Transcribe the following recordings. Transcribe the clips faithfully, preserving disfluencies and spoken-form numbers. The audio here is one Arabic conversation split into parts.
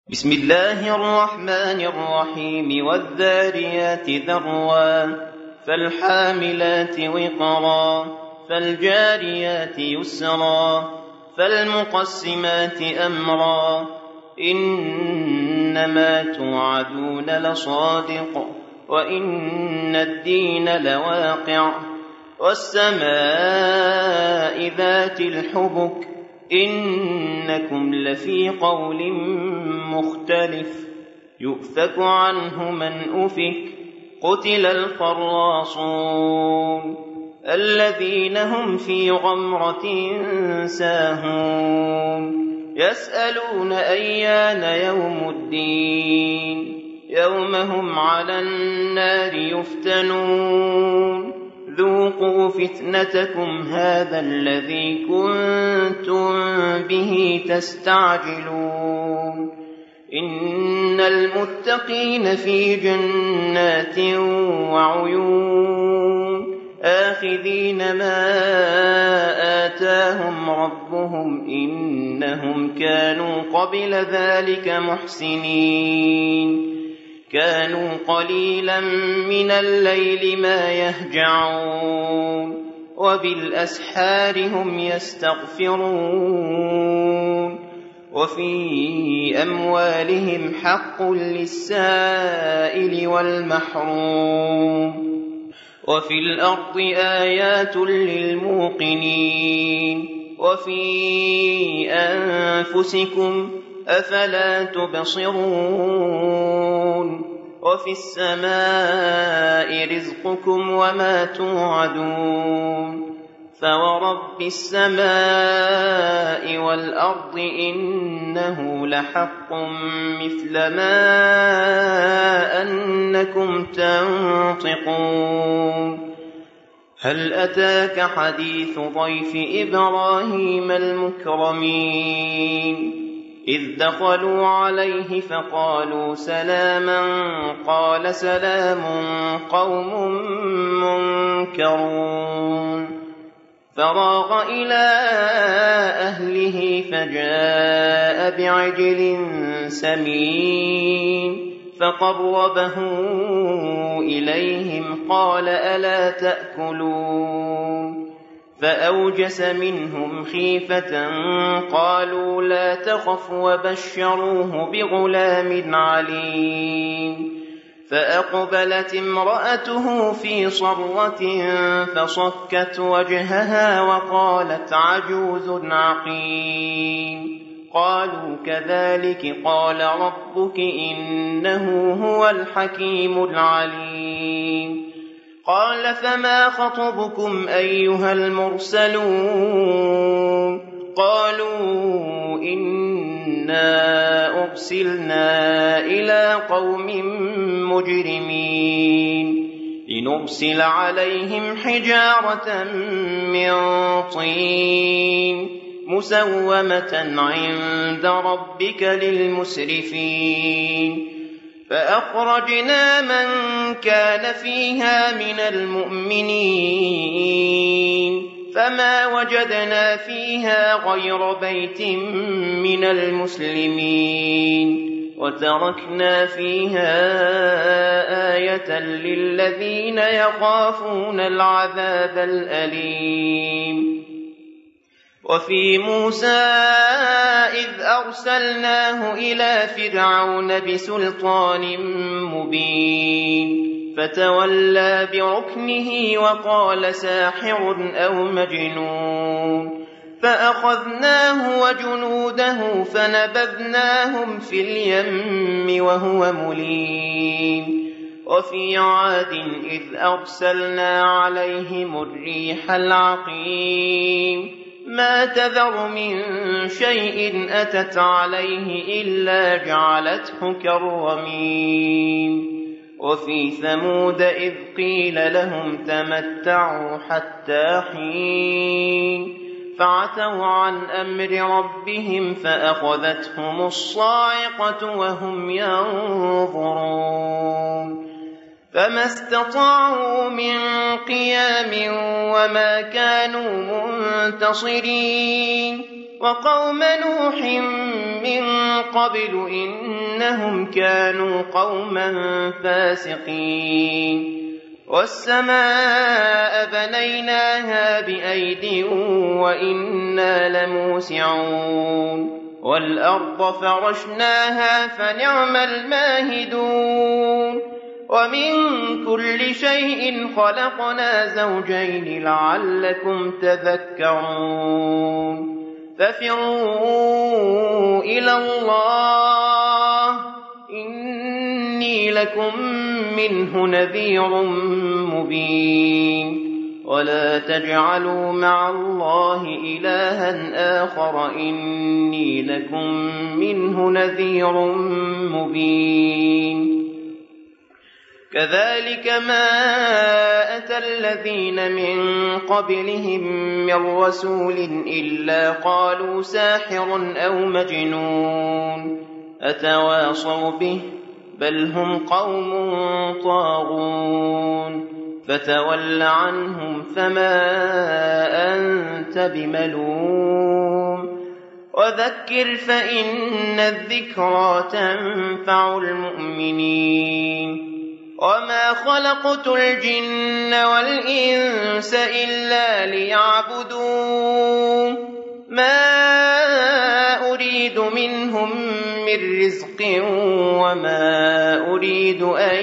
بسم الله الرحمن الرحيم والذاريات ذروا فالحاملات وقرا فالجاريات يسرا فالمقسمات أمرا إنما توعدون لصادق وإن الدين لواقع والسماء ذات الحبك إنكم لفي قول مختلف يؤفك عنه من أفك قتل الخراصون الذين هم في غمرة ساهون يسألون أيان يوم الدين يوم هم على النار يفتنون ذوقوا فتنتكم هذا الذي كنتم به تستعجلون إن المتقين في جنات وعيون آخذين ما آتاهم ربهم إنهم كانوا قبل ذلك محسنين كانوا قليلا من الليل ما يهجعون وبالأسحار هم يستغفرون وفي أموالهم حق للسائل والمحروم وفي الأرض آيات للموقنين وفي أنفسكم أفلا تبصرون وفي السماء رزقكم وما توعدون فورب السماء والأرض إنه لحق مثل ما أنكم تنطقون هل أتاك حديث ضيف إبراهيم المكرمين إذ دخلوا عليه فقالوا سلاما قال سلام قوم منكرون فراغ إلى أهله فجاء بعجل سمين فقربه إليهم قال ألا تأكلون فأوجس منهم خيفة قالوا لا تخف وبشروه بغلام عليم فأقبلت امرأته في صرة فصكت وجهها وقالت عجوز عقيم قالوا كذلك قال ربك إنه هو الحكيم العليم قال فما خطبكم أيها المرسلون قالوا إنا أرسلنا إلى قوم مجرمين لنرسل عليهم حجارة من طين مسومة عند ربك للمسرفين فأخرجنا من كان فيها من المؤمنين فما وجدنا فيها غير بيت من المسلمين وتركنا فيها آية للذين يخافون العذاب الأليم وفي موسى إذ أرسلناه إلى فرعون بسلطان مبين فتولى بركنه وقال ساحر أو مجنون فأخذناه وجنوده فنبذناهم في اليم وهو مليم وفي عاد إذ أرسلنا عليهم الريح العقيم ما تذر من شيء أتت عليه إلا جعلته كالرميم وفي ثمود إذ قيل لهم تمتعوا حتى حين فعتوا عن أمر ربهم فأخذتهم الصاعقة وهم ينظرون فما استطاعوا من قيام وما كانوا منتصرين وقوم نوح من قبل إنهم كانوا قوما فاسقين والسماء بنيناها بأيد وإنا لموسعون والأرض فرشناها فنعم الماهدون ومن كل شيء خلقنا زوجين لعلكم تذكرون ففروا إلى الله إني لكم منه نذير مبين ولا تجعلوا مع الله إلها آخر إني لكم منه نذير مبين كذلك ما أتى الذين من قبلهم من رسول إلا قالوا ساحر أو مجنون أتواصوا به بل هم قوم طاغون فتول عنهم فما أنت بملوم وذكر فإن الذكرى تنفع المؤمنين وما خلقت الجن والإنس إلا ليعبدون ما أريد منهم من رزق وما أريد أن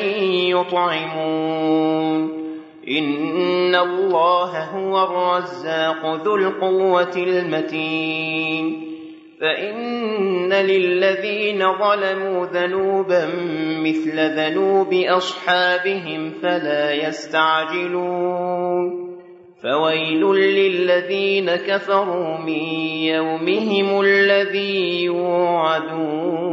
يطعمون إن الله هو الرزاق ذو القوة المتين فإن للذين ظلموا ذنوبا مثل ذنوب أصحابهم فلا يستعجلون فويل للذين كفروا من يومهم الذي يوعدون